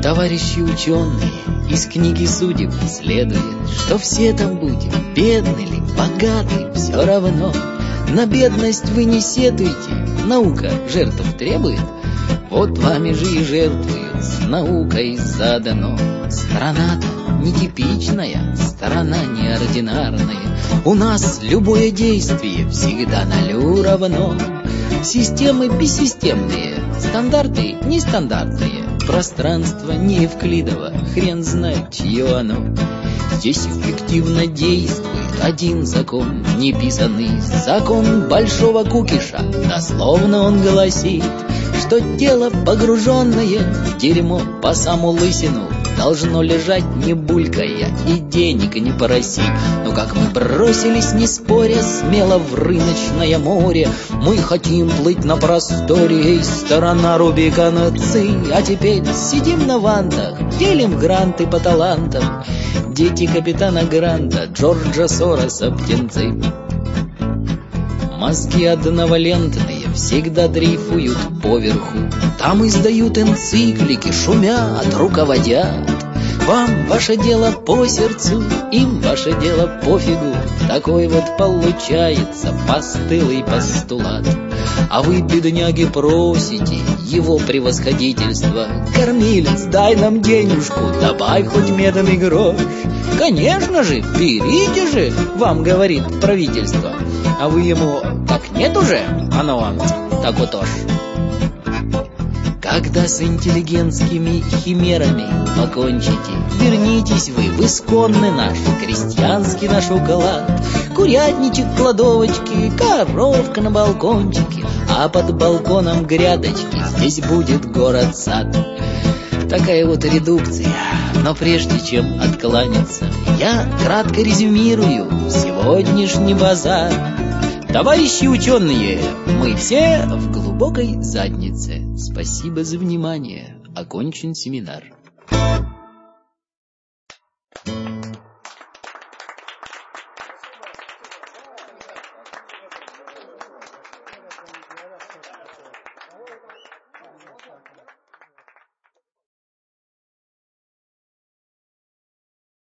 Товарищи ученые, из книги судеб следует, что все там будем, бедны ли, богаты, все равно. На бедность вы не сетуйте, наука жертв требует, вот вами же и жертвуют, с наукой задано. Страна-то нетипичная, страна неординарная, у нас любое действие всегда нулю равно. Системы бессистемные, стандарты нестандартные, пространство не Евклидово, хрен знает, чье оно. Здесь эффективно действует один закон неписанный, закон большого кукиша. Дословно он гласит, что тело, погруженное в дерьмо по саму лысину, должно лежать не булькая и денег не просить. Но как мы бросились, не споря, смело в рыночное море, мы хотим плыть на просторе, и сторона Рубикона Ци. А теперь сидим на вантах, делим гранты по талантам, дети капитана Гранта, Джорджа Сороса птенцы. Мозги одновалентные всегда дрейфуют поверху, там издают энциклики, шумят, руководят. Вам ваше дело по сердцу, им ваше дело пофигу. Такой вот получается постылый постулат. А вы, бедняги, просите его превосходительство: кормилец, дай нам денежку, добавь хоть медный грош. Конечно же, берите же, вам говорит правительство. А вы ему: так нет уже, оно вам так вот уж. Когда с интеллигентскими химерами покончите, вернитесь вы в исконный наш крестьянский наш уклад. Курятничек, кладовочки, коровка на балкончике, а под балконом грядочки, здесь будет город-сад. Такая вот редукция. Но прежде чем откланяться, я кратко резюмирую сегодняшний базар. Товарищи ученые, мы все в глубокой заднице. Спасибо за внимание. Окончен семинар.